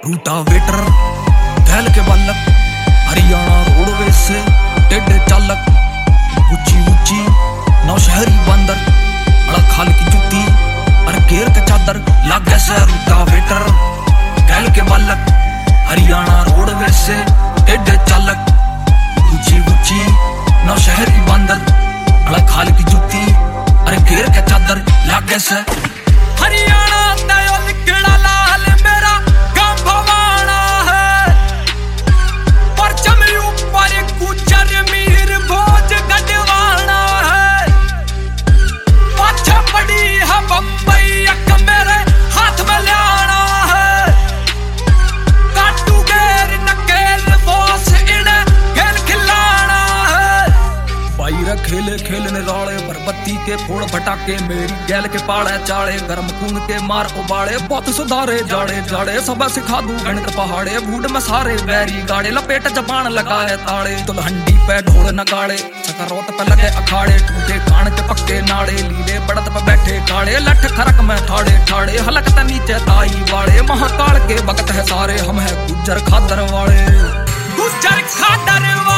Rotavator धैल के बालक, हरियाणा रोडवेज से टेढ़े चालक, ऊंची ऊंची नौशहरी बंदर, अड़ा खाल की जुत्ती और घेर का चादर, लागे से रूटावेटर धैल के बालक, हरियाणा रोडवेज से टेढ़े चालक, ऊंची ऊंची नौशहरी बंदर, अड़ा खाल की जुत्ती और घेर का चादर, लागे से हरियाणा तयो लिखड़ा लाल मेरा गांव भवाना है, परचम ऊपर गुजर मीर भोज गढ़वाना है, पाछा पड़ी है बम्बई अक मेरे हाथ में लाना है, काटू गेर नकेल बोस इन्हें खेल खिलाना है, बाईरा खेले खेलने राले बरबत्ती के फोड़ भटाके, मेरी गैल के पाड़े चाड़े, गर्म खून के मार उबाड़े, बहुत सुधारे जाड़े जाड़े, सब सिखा दूं गणित पहाड़े, बूढ़ में सारे बैरी गाड़े, लपेट जबान लगाए ताड़े, दुल्हंडी पे ढोल नगाड़े, सकरोत पे लगे अखाड़े, टूटे कान के पक्के नाड़े, लीले बड़त पे बैठे काड़े, लठ खरक में ठाड़े ठाड़े, हलक त नीचे ताई वाड़े, महाकाल के भगत है सारे, हम है गुज्जर खादर वाले, गुज्जर खादर वाले।